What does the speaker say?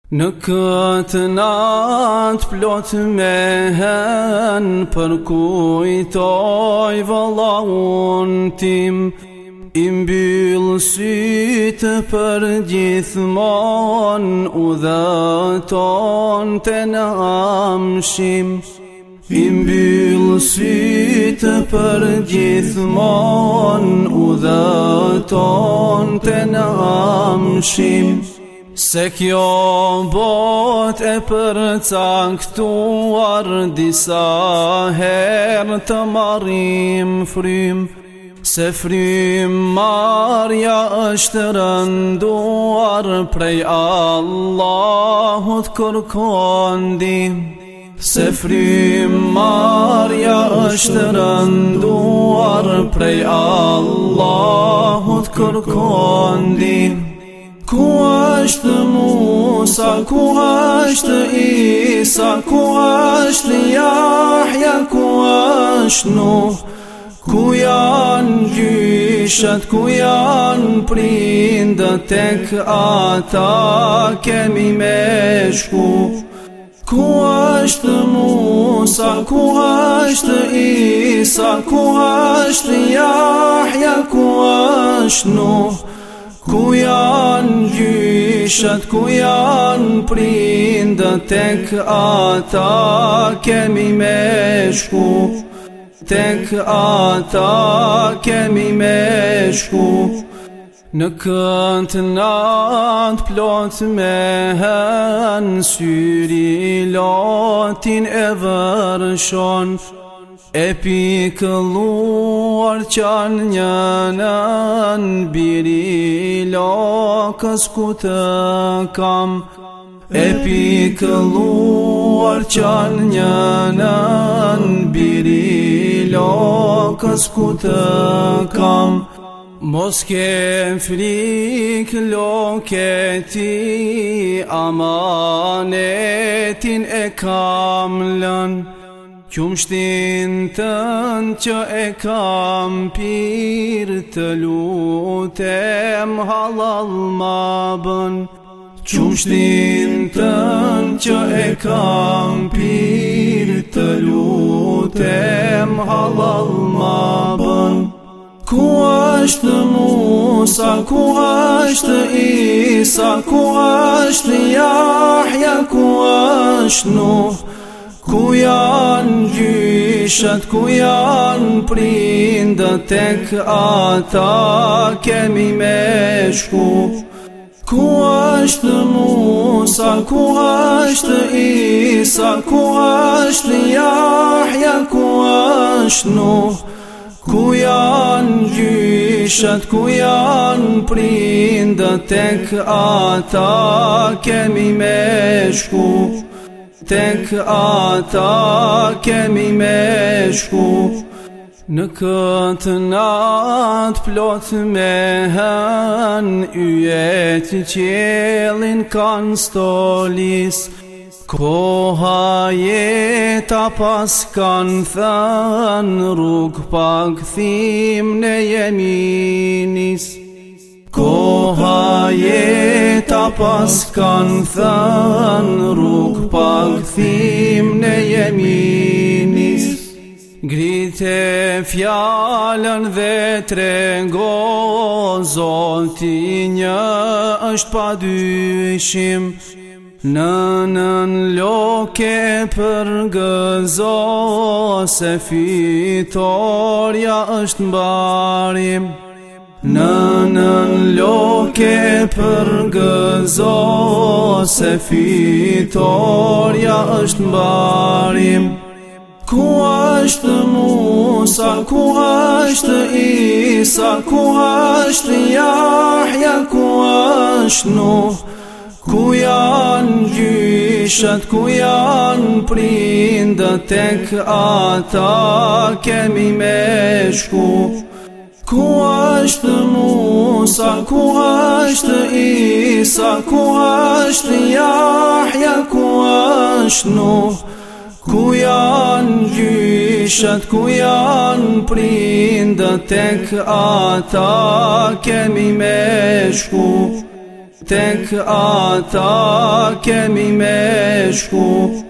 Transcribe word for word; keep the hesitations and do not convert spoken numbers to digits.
Në këtë natë plot me hen, përkujtoj vëllaun tim, I mbyll sytë për gjithmon, udhëton të në amshim. I mbyll sytë për gjithmon, udhëton të në amshim. Se kjo bot e përcaktuar, disa herë të marrim frym. Se frym marja është rënduar, prej Allahut kërkon ndihmë. Se frym marja është rënduar, prej Allahut kërkon ndihmë. Ku është Musa, ku është Isa, ku është Jahja, ku është Nuh, ku janë gjyshat, ku janë prindët, tek ata kemi me shku. Ku është Musa, ku është Isa, ku është Jahja, ku është Nuh, ku janë gjyshat, ku janë prindët, tek ata kemi me shku. Tek ata kemi me shku. Në këtë natë plot me hen, syri lotin e vërshon, e pikëlluar qan njënën, biri lokës ku të kam. E pikëlluar qan njënën, biri lokës ku të kam. Mos ke frik loketi, amanetin e kam lën. Qumshtin tënë që e kam pir, të lutem halal ma bën. Qumshtin tënë që e kam pir, të lutem halal ma bën. Ku është Musa, ku është Isa, ku është Jahja, ku është Nuh, ku janë gjyshat, ku janë prindët, tek ata kemi me shku. Ku është Musa, ku është Isa, ku është Jahja, ku është Nuh, ku janë gjyshat, ku janë prindët, tek ata kemi me shku. Tek ata kemi me shku. Në këtë natë plot me hen, yjet qelin kanë stolis, koha jeta pas kanë thënë, rrug pa këthim në jeminis. Koha jeta pas kanë thënë, rrug pa këthim në jeminis. Grite fjallën dhe trego, Zoti një është pa dyshim. Nënën loke përgëzo, se fitorja është mbarim. Nënën loke përgëzo, se fitorja është mbarim. Ku është Musa, ku është Isa, ku është Jahja, ku është Nuh, ku janë gjyshat, ku janë prindët, tek ata kemi me shku. Ku është Musa, ku është Isa, ku është Jahja, ku është Nuh, ku janë gjyshat, ku janë prindët, tek ata kemi me shku. tek ata kemi me shku.